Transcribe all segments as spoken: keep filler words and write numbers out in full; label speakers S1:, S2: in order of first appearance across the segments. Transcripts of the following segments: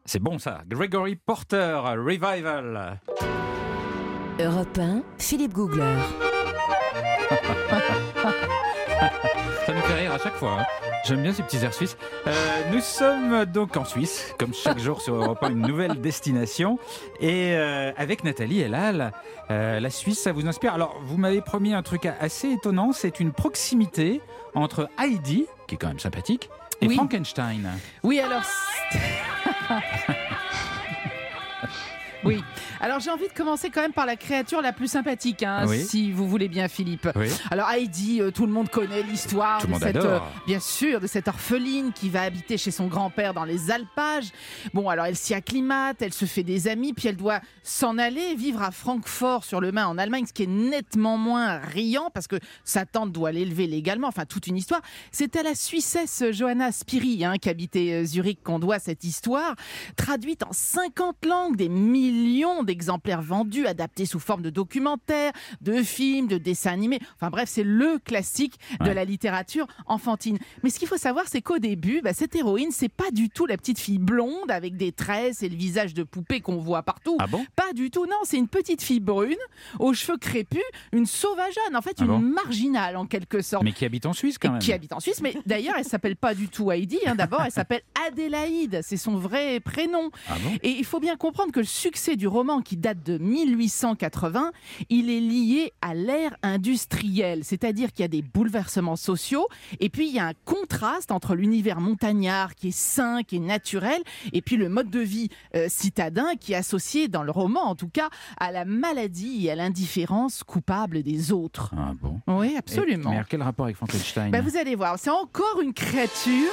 S1: C'est bon ça. Gregory Porter, Revival.
S2: Europe un, Philippe Googler.
S1: Ça nous fait rire à chaque fois. Hein. J'aime bien ces petits airs suisses. Euh, nous sommes donc en Suisse, comme chaque jour sur Europe un, une nouvelle destination. Et euh, avec Nathalie Elal, euh, la Suisse, ça vous inspire. Alors, vous m'avez promis un truc assez étonnant. C'est une proximité entre Heidi, qui est quand même sympathique, et
S3: oui.
S1: Frankenstein.
S3: Oui, alors... Oui. Alors j'ai envie de commencer quand même par la créature la plus sympathique, hein,
S1: oui.
S3: si vous voulez bien, Philippe.
S1: Oui.
S3: Alors Heidi, euh, tout le monde connaît l'histoire
S1: tout
S3: de
S1: le monde
S3: cette,
S1: adore.
S3: euh, bien sûr, de cette orpheline qui va habiter chez son grand-père dans les alpages. Bon, alors elle s'y acclimate, elle se fait des amis, puis elle doit s'en aller vivre à Francfort sur le Main en Allemagne, ce qui est nettement moins riant parce que sa tante doit l'élever légalement. Enfin, toute une histoire. C'est à la Suissesse Johanna Spiri, hein, qui habitait Zurich, qu'on doit cette histoire, traduite en cinquante langues, des milliers millions d'exemplaires vendus, adaptés sous forme de documentaires, de films, de dessins animés. Enfin bref, c'est le classique de ouais. la littérature enfantine. Mais ce qu'il faut savoir, c'est qu'au début, bah, cette héroïne, c'est pas du tout la petite fille blonde avec des tresses et le visage de poupée qu'on voit partout.
S1: Ah bon ?
S3: Pas du tout, non. C'est une petite fille brune, aux cheveux crépus, une sauvageonne, en fait,
S1: ah
S3: une
S1: bon
S3: marginale en quelque sorte.
S1: Mais qui habite en Suisse quand
S3: et
S1: même.
S3: Qui habite en Suisse, mais d'ailleurs, elle s'appelle pas du tout Heidi. Hein. D'abord, elle s'appelle Adélaïde. C'est son vrai prénom.
S1: Ah bon ?
S3: Et il faut bien comprendre que le succès du roman qui date de mille huit cent quatre-vingts, il est lié à l'ère industrielle, c'est-à-dire qu'il y a des bouleversements sociaux et puis il y a un contraste entre l'univers montagnard qui est sain, qui est naturel et puis le mode de vie euh, citadin qui est associé dans le roman en tout cas à la maladie et à l'indifférence coupable des autres.
S1: Ah bon ?
S3: Oui, absolument.
S1: Et, mais quel rapport avec Frankenstein ?
S3: Ben, vous allez voir, c'est encore une créature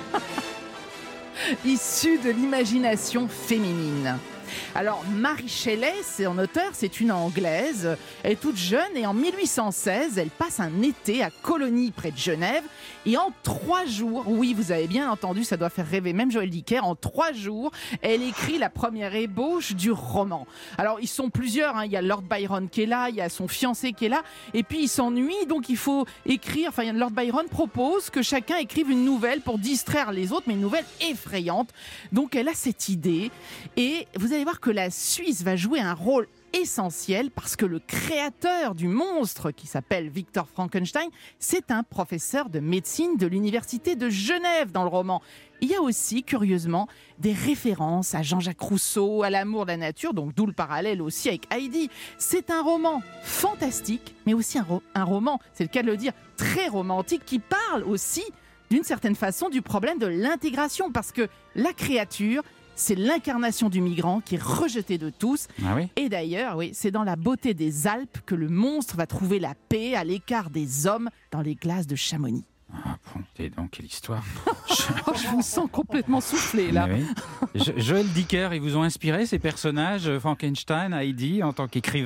S3: issue de l'imagination féminine. Alors, Mary Shelley, c'est en auteur, c'est une Anglaise. Elle est toute jeune et en mille huit cent seize, elle passe un été à Colonie, près de Genève. Et en trois jours, oui, vous avez bien entendu, ça doit faire rêver même Joël Dicker, en trois jours, elle écrit la première ébauche du roman. Alors, ils sont plusieurs, hein. Il y a Lord Byron qui est là, il y a son fiancé qui est là, et puis il s'ennuie, donc il faut écrire, enfin, Lord Byron propose que chacun écrive une nouvelle pour distraire les autres, mais une nouvelle effrayante. Donc, elle a cette idée, et vous allez voir que la Suisse va jouer un rôle essentiel parce que le créateur du monstre qui s'appelle Victor Frankenstein, c'est un professeur de médecine de l'université de Genève dans le roman. Il y a aussi, curieusement, des références à Jean-Jacques Rousseau, à l'amour de la nature, donc d'où le parallèle aussi avec Heidi. C'est un roman fantastique, mais aussi un, ro- un roman, c'est le cas de le dire, très romantique, qui parle aussi, d'une certaine façon, du problème de l'intégration, parce que la créature, c'est l'incarnation du migrant qui est rejeté de tous.
S1: Ah oui ?
S3: Et d'ailleurs, oui, c'est dans la beauté des Alpes que le monstre va trouver la paix à l'écart des hommes dans les glaces de Chamonix.
S1: Ah bon, et donc, quelle histoire.
S3: Oh, je vous sens complètement soufflé, là.
S1: Oui. Jo- Joël Dicker, ils vous ont inspiré ces personnages, Frankenstein, Heidi, en tant qu'écrivain ?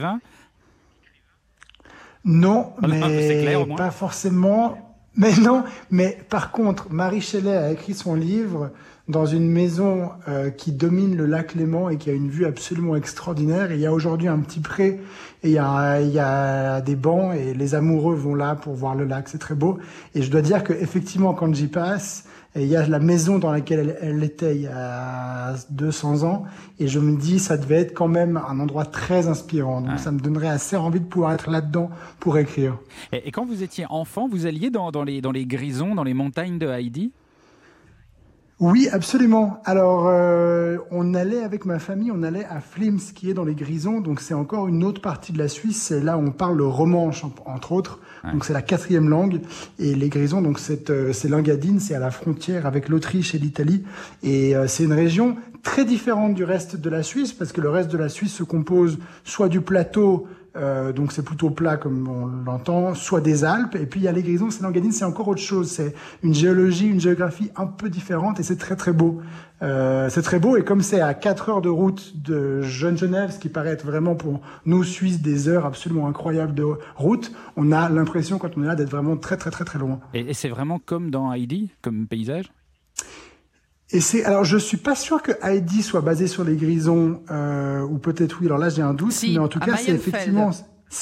S4: Non, mais
S1: c'est clair, au moins.
S4: pas forcément. Mais non, mais par contre, Mary Shelley a écrit son livre dans une maison euh, qui domine le lac Léman et qui a une vue absolument extraordinaire. Et il y a aujourd'hui un petit pré et il y a, il y a des bancs et les amoureux vont là pour voir le lac. C'est très beau. Et je dois dire que effectivement, quand j'y passe, il y a la maison dans laquelle elle, elle était il y a deux cents ans. Et je me dis, ça devait être quand même un endroit très inspirant. Donc
S1: ouais.
S4: ça me donnerait assez envie de pouvoir être là-dedans pour écrire.
S1: Et, et quand vous étiez enfant, vous alliez dans, dans, les, dans les grisons, dans les montagnes de Heidi ?
S4: Oui, absolument. Alors, euh, on allait avec ma famille, on allait à Flims, qui est dans les Grisons. Donc, c'est encore une autre partie de la Suisse. C'est là où on parle le romanche, entre autres. Ouais. Donc, c'est la quatrième langue. Et les Grisons, donc, c'est, euh, c'est l'Engadine, c'est à la frontière avec l'Autriche et l'Italie. Et euh, c'est une région très différente du reste de la Suisse, parce que le reste de la Suisse se compose soit du plateau, Euh, donc c'est plutôt plat comme on l'entend, soit des Alpes, et puis il y a les Grisons, c'est l'Engadine, c'est encore autre chose, c'est une géologie, une géographie un peu différente, et c'est très très beau. Euh, c'est très beau, et comme c'est à quatre heures de route de Genève, ce qui paraît être vraiment pour nous Suisses des heures absolument incroyables de route, on a l'impression quand on est là d'être vraiment très très très très loin.
S1: Et, et c'est vraiment comme dans Heidi, comme paysage ?
S4: Et c'est, alors je suis pas sûr que Heidi soit basé sur les Grisons, euh, ou peut-être oui, alors là j'ai un doute,
S3: si,
S4: mais en tout cas c'est effectivement, si.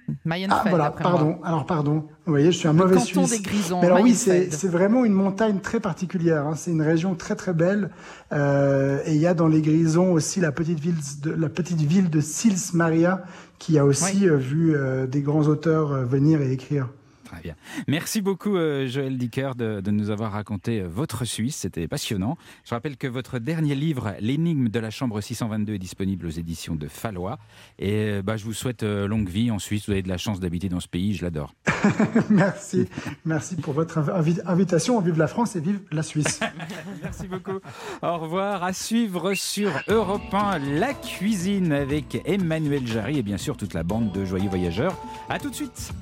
S3: Mayenfeld.
S4: Ah voilà, pardon.
S3: Moi.
S4: Alors pardon. Vous voyez, je suis un
S3: le
S4: mauvais
S3: canton
S4: Suisse.
S3: des Grisons.
S4: Mais alors oui,
S3: Mayenfeld.
S4: c'est, c'est vraiment une montagne très particulière. Hein. C'est une région très très belle. Euh, et il y a dans les Grisons aussi la petite ville de la petite ville de Sils Maria, qui a aussi oui. euh, vu euh, des grands auteurs euh, venir et écrire.
S1: Très bien. Merci beaucoup euh, Joël Dicker de, de nous avoir raconté euh, votre Suisse, c'était passionnant. Je rappelle que votre dernier livre, L'énigme de la chambre six cent vingt-deux, est disponible aux éditions de Fallois. Et euh, bah, je vous souhaite euh, longue vie en Suisse, vous avez de la chance d'habiter dans ce pays, je l'adore.
S4: Merci, merci pour votre invi- invitation. Vive la France et vive la Suisse.
S1: Merci beaucoup. Au revoir, à suivre sur Europe un, La Cuisine avec Emmanuel Jarry et bien sûr toute la bande de joyeux voyageurs. À tout de suite.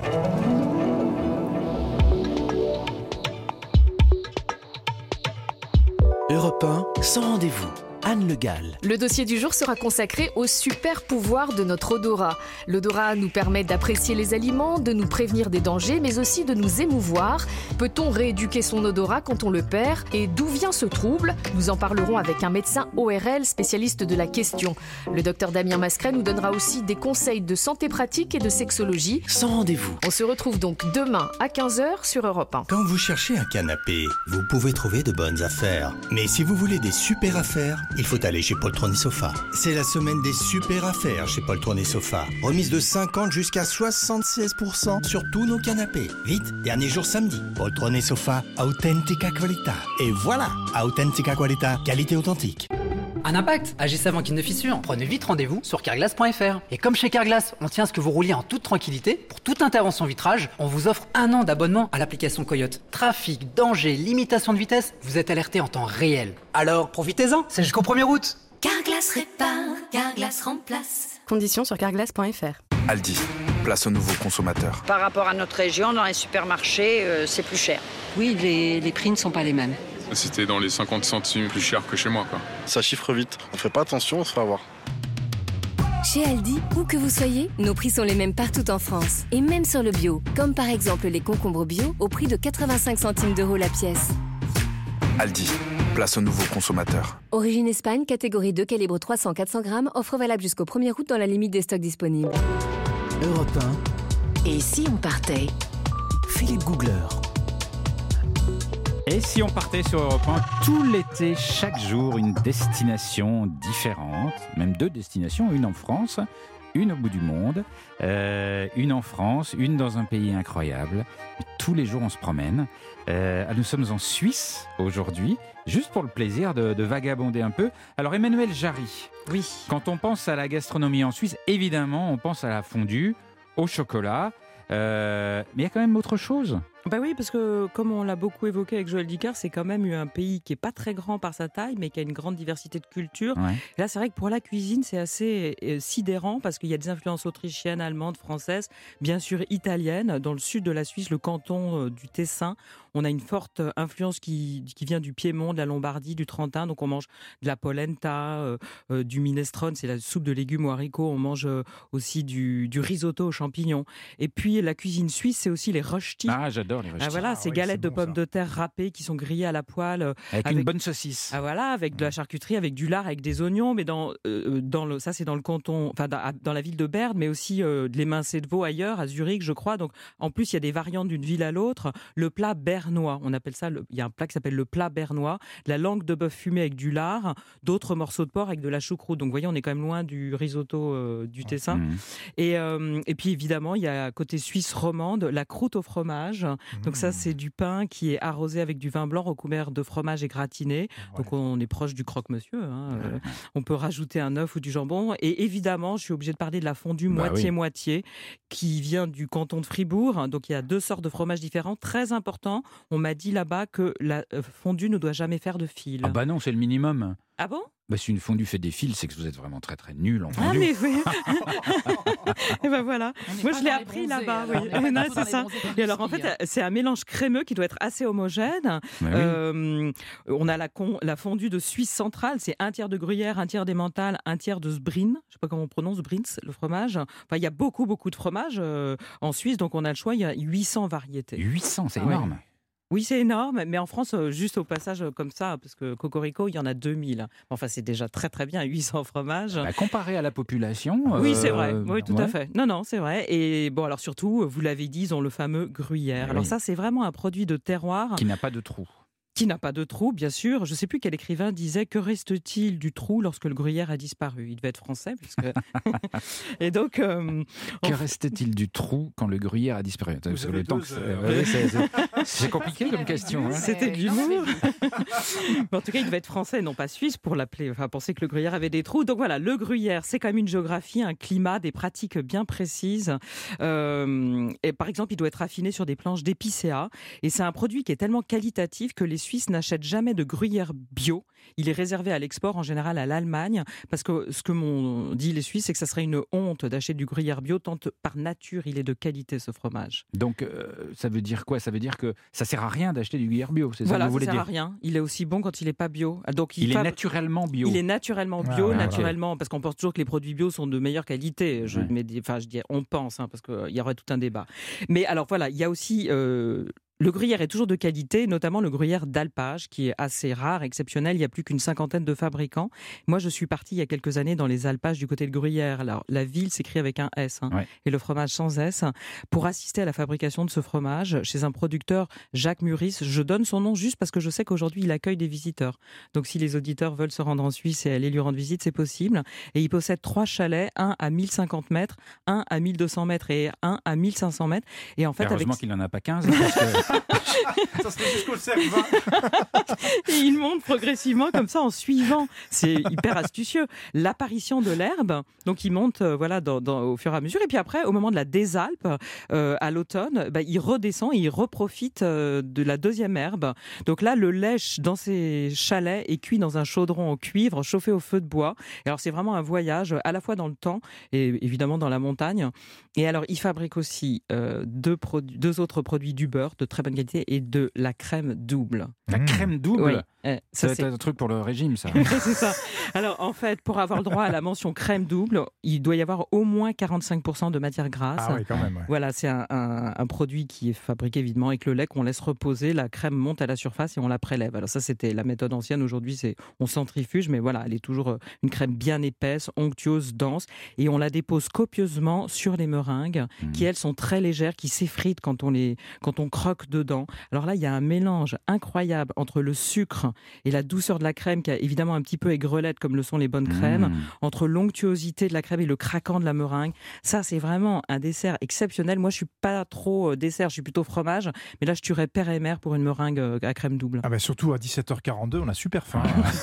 S5: Europe un, sans rendez-vous. Anne Le Gall.
S6: Le dossier du jour sera consacré au super pouvoir de notre odorat. L'odorat nous permet d'apprécier les aliments, de nous prévenir des dangers, mais aussi de nous émouvoir. Peut-on rééduquer son odorat quand on le perd ? Et d'où vient ce trouble ? Nous en parlerons avec un médecin O R L spécialiste de la question. Le docteur Damien Mascret nous donnera aussi des conseils de santé pratique et de sexologie.
S5: Sans rendez-vous.
S6: On se retrouve donc demain à quinze heures sur Europe un.
S7: Quand vous cherchez un canapé, vous pouvez trouver de bonnes affaires. Mais si vous voulez des super affaires, il faut aller chez Poltron et Sofa. C'est la semaine des super affaires chez Poltron et Sofa. Remise de cinquante jusqu'à soixante-seize pour cent sur tous nos canapés. Vite, dernier jour samedi. Poltron et Sofa, Authentica Qualità. Et voilà, Authentica Qualità, qualité authentique.
S8: Un impact, agissez avant qu'il ne fissure. Prenez vite rendez-vous sur carglass point f r. Et comme chez Carglass, on tient à ce que vous rouliez en toute tranquillité, pour toute intervention vitrage, on vous offre un an d'abonnement à l'application Coyote. Trafic, danger, limitation de vitesse, vous êtes alerté en temps réel. Alors profitez-en, c'est jusqu'au premier août.
S9: Carglass répare, Carglass remplace.
S6: Conditions sur carglass point f r.
S10: Aldi, place aux nouveaux consommateurs.
S11: Par rapport à notre région, dans les supermarchés, euh, c'est plus cher.
S12: Oui, les, les prix ne sont pas les mêmes.
S13: C'était dans les cinquante centimes plus cher que chez moi, quoi.
S14: Ça chiffre vite. On fait pas attention, on se fait avoir.
S2: Chez Aldi, où que vous soyez, nos prix sont les mêmes partout en France. Et même sur le bio, comme par exemple les concombres bio au prix de quatre-vingt-cinq centimes d'euros la pièce.
S10: Aldi, place aux nouveaux consommateurs.
S2: Origine Espagne, catégorie deux, calibre trois cents à quatre cents grammes, offre valable jusqu'au premier août dans la limite des stocks disponibles.
S5: Europe un.
S2: Et si on partait ?
S5: Philippe Googler.
S1: Et si on partait sur Europe un tout l'été, chaque jour, une destination différente, même deux destinations, une en France, une au bout du monde, euh, une en France, une dans un pays incroyable. Tous les jours, on se promène. Euh, nous sommes en Suisse aujourd'hui, juste pour le plaisir de, de vagabonder un peu. Alors, Emmanuel Jarry,
S3: oui.
S1: Quand on pense à la gastronomie en Suisse, évidemment, on pense à la fondue, au chocolat. Euh, mais il y a quand même autre chose.
S15: Bah oui, parce que comme on l'a beaucoup évoqué avec Joël Dicker, c'est quand même un pays qui est pas très grand par sa taille, mais qui a une grande diversité de cultures.
S1: Ouais.
S15: Là, c'est vrai que pour la cuisine, c'est assez euh, sidérant parce qu'il y a des influences autrichiennes, allemandes, françaises, bien sûr italiennes. Dans le sud de la Suisse, le canton euh, du Tessin, on a une forte influence qui, qui vient du Piémont, de la Lombardie, du Trentin. Donc on mange de la polenta, euh, euh, du minestrone, c'est la soupe de légumes aux haricots. On mange euh, aussi du, du risotto aux champignons. Et puis la cuisine suisse, c'est aussi les rösti.
S1: Ah, j'adore les rösti.
S15: Ah, voilà,
S1: ah,
S15: ces
S1: oui,
S15: galettes de
S1: bon,
S15: pommes
S1: ça.
S15: de terre râpées qui sont grillées à la poêle. Euh,
S1: avec, avec une bonne saucisse.
S15: Ah voilà, avec de la charcuterie, avec du lard, avec des oignons. Mais dans, euh, dans le, ça, c'est dans le canton, enfin dans, dans la ville de Berne, mais aussi euh, de l'émincé de veau ailleurs, à Zurich, je crois. Donc en plus, il y a des variantes d'une ville à l'autre. Le plat bernois, on appelle ça. Le, il y a un plat qui s'appelle le plat bernois. De la langue de bœuf fumée avec du lard, d'autres morceaux de porc avec de la choucroute. Donc vous voyez, on est quand même loin du risotto euh, du Tessin. Mmh. Et, euh, et puis évidemment, il y a côté suisse romande la croûte au fromage. Mmh. Donc ça, c'est du pain qui est arrosé avec du vin blanc recouvert de fromage et gratiné. Ouais. Donc on est proche du croque-monsieur. Hein. Ouais. Euh, on peut rajouter un œuf ou du jambon. Et évidemment, je suis obligée de parler de la fondue bah moitié-moitié oui. qui vient du canton de Fribourg. Donc il y a deux sortes de fromages différents. Très important, on m'a dit là-bas que la fondue ne doit jamais faire de fil.
S1: Ah bah non, c'est le minimum.
S15: Ah bon ?
S1: Bah, si une fondue fait des fils, c'est que vous êtes vraiment très très nul en fondue.
S15: Ah mais oui. Et ben voilà. Moi je l'ai appris bronzés, là-bas. Oui. Non, c'est ça. Et alors en fait, c'est un mélange crémeux qui doit être assez homogène. Euh, oui. On a la, con, la fondue de Suisse centrale, c'est un tiers de gruyère, un tiers d'emmental, un tiers de sbrin. Je sais pas comment on prononce Brins, le fromage. Enfin, il y a beaucoup beaucoup de fromages euh, en Suisse, donc on a le choix. Il y a huit cents variétés.
S1: huit cents, c'est ah, énorme.
S15: Ouais. Oui, c'est énorme, mais en France, euh, juste au passage euh, comme ça, parce que Cocorico, il y en a deux mille. Enfin, c'est déjà très très bien, huit cents fromages.
S1: Bah, comparé à la population...
S15: Oui,
S1: euh,
S15: c'est vrai, oui, tout
S1: ouais.
S15: à fait. Non, non, c'est vrai. Et bon, alors surtout, vous l'avez dit, ils ont le fameux gruyère.
S1: Eh
S15: alors
S1: oui.
S15: ça, c'est vraiment un produit de terroir.
S1: Qui n'a pas de trou.
S15: Qui n'a pas de trou, bien sûr. Je ne sais plus quel écrivain disait « Que reste-t-il du trou lorsque le gruyère a disparu » Il devait être français, puisque... Et donc... Euh,
S1: que
S15: on...
S1: restait-il du trou quand le gruyère a disparu?
S16: Vous avez
S1: le temps
S16: deux
S1: que c'est...
S16: heures.
S1: Ouais, c'est, c'est... c'est compliqué comme question. Hein.
S15: C'était de l'humour. En tout cas, il devait être français, non pas suisse, pour l'appeler, enfin, penser que le gruyère avait des trous. Donc voilà, le gruyère, c'est quand même une géographie, un climat, des pratiques bien précises. Euh, et par exemple, il doit être affiné sur des planches d'épicéa. Et c'est un produit qui est tellement qualitatif que les Suisses n'achètent jamais de gruyère bio. Il est réservé à l'export, en général à l'Allemagne, parce que ce que m'ont dit les Suisses, c'est que ça serait une honte d'acheter du gruyère bio, tant par nature il est de qualité, ce fromage.
S1: Donc euh, ça veut dire quoi? Ça veut dire que ça sert à rien d'acheter du gruyère bio, c'est
S15: voilà,
S1: ça que vous voulez
S15: dire? Voilà, ça
S1: dire?
S15: sert à rien. Il est aussi bon quand il n'est pas bio. Donc il,
S1: il
S15: fab...
S1: est naturellement bio.
S15: Il est naturellement bio,
S1: ah,
S15: naturellement, okay. Parce qu'on pense toujours que les produits bio sont de meilleure qualité. Je,
S1: ouais.
S15: mais, enfin, je dis, on pense, hein, parce qu'il y aurait tout un débat. Mais alors voilà, il y a aussi... Euh, Le gruyère est toujours de qualité, notamment le gruyère d'alpage, qui est assez rare, exceptionnel. Il n'y a plus qu'une cinquantaine de fabricants. Moi, je suis partie il y a quelques années dans les alpages du côté de Gruyère. Alors, la ville s'écrit avec un S, hein, ouais. et le fromage sans S, pour assister à la fabrication de ce fromage chez un producteur, Jacques Muris. Je donne son nom juste parce que je sais qu'aujourd'hui, il accueille des visiteurs. Donc, si les auditeurs veulent se rendre en Suisse et aller lui rendre visite, c'est possible. Et il possède trois chalets, un à mille cinquante mètres, un à mille deux cents mètres et un à mille cinq cents mètres. Et en fait,
S1: heureusement
S15: avec...
S1: qu'il n'en a pas quinze. Parce que...
S16: Ça serait jusqu'au servant.
S15: Et il monte progressivement comme ça en suivant. C'est hyper astucieux. L'apparition de l'herbe, donc il monte euh, voilà, dans, dans, au fur et à mesure. Et puis après, au moment de la désalpe, euh, à l'automne, bah, il redescend et il reprofite euh, de la deuxième herbe. Donc là, le lait dans ses chalets est cuit dans un chaudron en cuivre, chauffé au feu de bois. Et alors c'est vraiment un voyage à la fois dans le temps et évidemment dans la montagne. Et alors il fabrique aussi euh, deux, produ- deux autres produits du beurre de très bonne qualité et de la crème double.
S1: La crème double
S15: oui. eh,
S1: ça,
S15: ça
S1: c'est un truc pour le régime, ça.
S15: C'est ça. Alors, en fait, pour avoir le droit à la mention crème double, il doit y avoir au moins quarante-cinq pour cent de matière grasse.
S16: Ah oui, quand même. Ouais.
S15: Voilà, c'est un, un, un produit qui est fabriqué évidemment avec le lait qu'on laisse reposer. La crème monte à la surface et on la prélève. Alors ça, c'était la méthode ancienne. Aujourd'hui, c'est on centrifuge, mais voilà, elle est toujours une crème bien épaisse, onctueuse, dense. Et on la dépose copieusement sur les meringues, mmh. qui, elles, sont très légères, qui s'effritent quand on, les, quand on croque dedans. Alors là, il y a un mélange incroyable entre le sucre et la douceur de la crème, qui a évidemment un petit peu aigrelette, comme le sont les bonnes crèmes, mmh. entre l'onctuosité de la crème et le craquant de la meringue. Ça, c'est vraiment un dessert exceptionnel. Moi, je suis pas trop dessert, je suis plutôt fromage. Mais là, je tuerais père et mère pour une meringue à crème double.
S16: Ah bah surtout à dix-sept heures quarante-deux, on a super faim.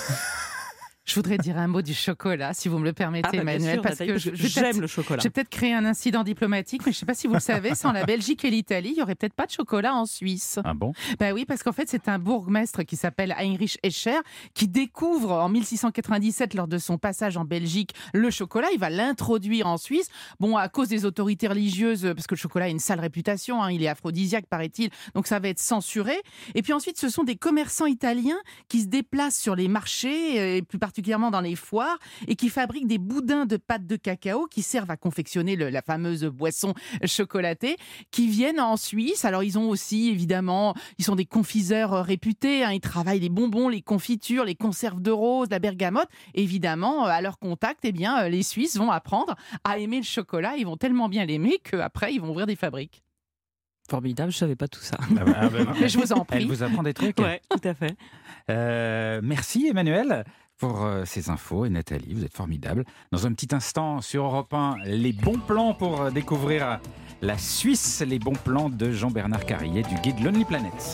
S3: Je voudrais dire un mot du chocolat, si vous me le permettez,
S15: ah bah
S3: Emmanuel,
S15: sûr,
S3: parce
S15: Nathalie,
S3: que je, je
S15: j'aime le chocolat.
S3: J'ai peut-être créé un incident diplomatique, mais je ne sais pas si vous le savez, sans la Belgique et l'Italie, il n'y aurait peut-être pas de chocolat en Suisse.
S1: Ah bon?
S3: Ben oui, parce qu'en fait, c'est un bourgmestre qui s'appelle Heinrich Escher qui découvre en mille six cent quatre-vingt-dix-sept, lors de son passage en Belgique, le chocolat. Il va l'introduire en Suisse. Bon, à cause des autorités religieuses, parce que le chocolat a une sale réputation, hein, il est aphrodisiaque, paraît-il, donc ça va être censuré. Et puis ensuite, ce sont des commerçants italiens qui se déplacent sur les marchés, et plus particulièrement dans les foires, et qui fabriquent des boudins de pâte de cacao qui servent à confectionner le, la fameuse boisson chocolatée, qui viennent en Suisse. Alors ils ont aussi, évidemment, ils sont des confiseurs réputés, hein, ils travaillent les bonbons, les confitures, les conserves de rose, la bergamote. Évidemment, à leur contact, eh bien, les Suisses vont apprendre à aimer le chocolat, ils vont tellement bien l'aimer qu'après, ils vont ouvrir des fabriques.
S15: Formidable, je ne savais pas tout ça.
S1: Ah bah, ah bah,
S3: Mais je vous en prie.
S1: Elle vous apprend des trucs.
S15: Oui, tout à fait.
S1: Euh, merci Emmanuel pour euh, ces infos. Et Nathalie, vous êtes formidable. Dans un petit instant sur Europe un, les bons plans pour euh, découvrir la Suisse, les bons plans de Jean-Bernard Carrier du guide Lonely Planet.